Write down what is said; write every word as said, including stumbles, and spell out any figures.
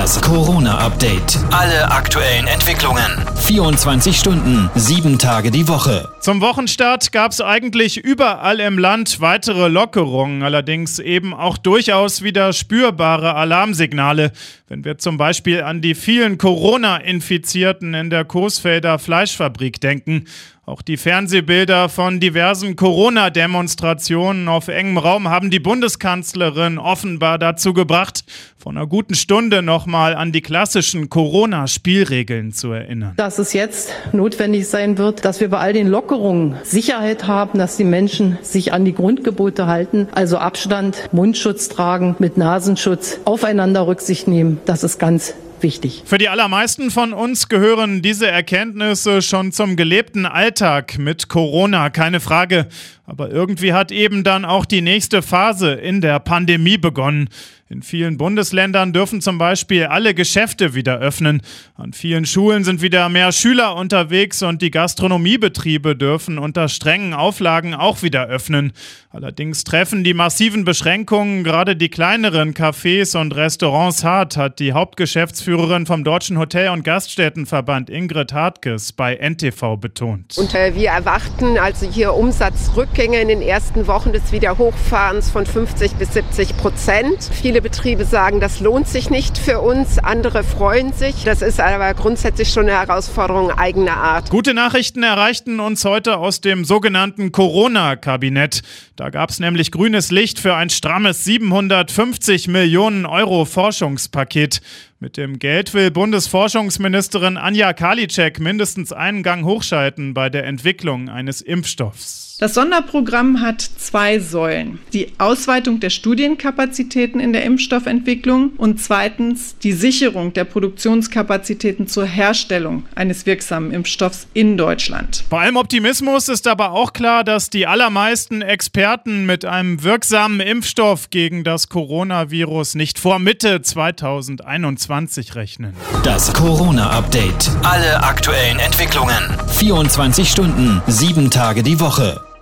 Das Corona-Update. Alle aktuellen Entwicklungen. vierundzwanzig Stunden, sieben Tage die Woche. Zum Wochenstart gab es eigentlich überall im Land weitere Lockerungen, allerdings eben auch durchaus wieder spürbare Alarmsignale. Wenn wir zum Beispiel an die vielen Corona-Infizierten in der Coesfelder Fleischfabrik denken. Auch die Fernsehbilder von diversen Corona-Demonstrationen auf engem Raum haben die Bundeskanzlerin offenbar dazu gebracht, vor einer guten Stunde nochmal an die klassischen Corona-Spielregeln zu erinnern. Dass es jetzt notwendig sein wird, dass wir bei all den Lockerungen Sicherheit haben, dass die Menschen sich an die Grundgebote halten, also Abstand, Mundschutz tragen, mit Nasenschutz, aufeinander Rücksicht nehmen, das ist ganz wichtig. Für die allermeisten von uns gehören diese Erkenntnisse schon zum gelebten Alltag mit Corona, keine Frage. Aber irgendwie hat eben dann auch die nächste Phase in der Pandemie begonnen. In vielen Bundesländern dürfen zum Beispiel alle Geschäfte wieder öffnen. An vielen Schulen sind wieder mehr Schüler unterwegs und die Gastronomiebetriebe dürfen unter strengen Auflagen auch wieder öffnen. Allerdings treffen die massiven Beschränkungen gerade die kleineren Cafés und Restaurants hart, hat die Hauptgeschäftsführerin vom Deutschen Hotel- und Gaststättenverband Ingrid Hartges bei N T V betont. Und äh, wir erwarten also hier Umsatzrückgänge in den ersten Wochen des Wiederhochfahrens von fünfzig bis siebzig Prozent. Viele Betriebe sagen, das lohnt sich nicht für uns, andere freuen sich. Das ist aber grundsätzlich schon eine Herausforderung eigener Art. Gute Nachrichten erreichten uns heute aus dem sogenannten Corona-Kabinett. Da gab es nämlich grünes Licht für ein strammes siebenhundertfünfzig Millionen Euro Forschungspaket. Mit dem Geld will Bundesforschungsministerin Anja Karliczek mindestens einen Gang hochschalten bei der Entwicklung eines Impfstoffs. Das Sonderprogramm hat zwei Säulen. Die Ausweitung der Studienkapazitäten in der Impfstoffentwicklung und zweitens die Sicherung der Produktionskapazitäten zur Herstellung eines wirksamen Impfstoffs in Deutschland. Bei allem Optimismus ist aber auch klar, dass die allermeisten Experten mit einem wirksamen Impfstoff gegen das Coronavirus nicht vor Mitte zweitausendeinundzwanzig rechnen. Das Corona-Update. Alle aktuellen Entwicklungen. vierundzwanzig Stunden, sieben Tage die Woche.